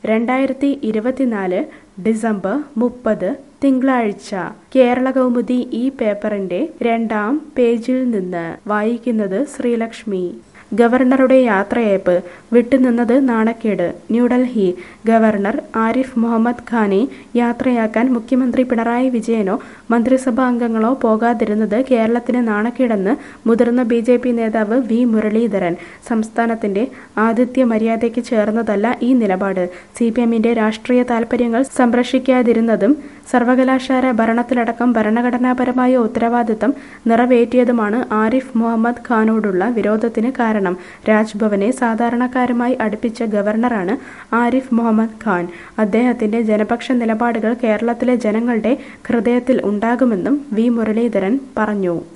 2024 December 30 തിങ്കളാഴ്ച കേരളകൗമുദി ഈ പേപ്പറിന്റെ 2-ാം പേജിൽ നിന്ന് വായിക്കുന്നത് ശ്രീലക്ഷ്മി. ഗവർണറുടെ യാത്രയയപ്പ് വിട്ടുനിന്നത് നാണക്കേട്. ന്യൂഡൽഹി. ഗവർണർ ആരിഫ് മുഹമ്മദ് ഖാനെ യാത്രയാക്കാൻ മുഖ്യമന്ത്രി പിണറായി വിജയനോ മന്ത്രിസഭാ അംഗങ്ങളോ പോകാതിരുന്നത് കേരളത്തിന് നാണക്കേടെന്ന് മുതിർന്ന ബി.ജെ.പി. നേതാവ് വി. മുരളീധരൻ. സംസ്ഥാനത്തിന്റെ ആതിഥ്യ മര്യാദയ്ക്ക് ചേർന്നതല്ല ഈ നിലപാട്. സി.പി.എമ്മിന്റെ രാഷ്ട്രീയ താൽപര്യങ്ങൾ സംരക്ഷിക്കാതിരുന്നതും സർവകലാശാല ഭരണത്തിലടക്കം ഭരണഘടനാപരമായ ഉത്തരവാദിത്തം നിറവേറ്റിയതുമാണ് ആരിഫ് മുഹമ്മദ് ഖാനോടുള്ള വിരോധത്തിന് കാരണം. രാജ്ഭവനെ സാധാരണക്കാരുമായി അടുപ്പിച്ച ഗവർണറാണ് ആരിഫ് മുഹമ്മദ് ഖാൻ. അദ്ദേഹത്തിന്റെ ജനപക്ഷ നിലപാടുകൾ കേരളത്തിലെ ജനങ്ങളുടെ ഹൃദയത്തിൽ ഉണ്ടാകുമെന്നും വി. മുരളീധരൻ പറഞ്ഞു.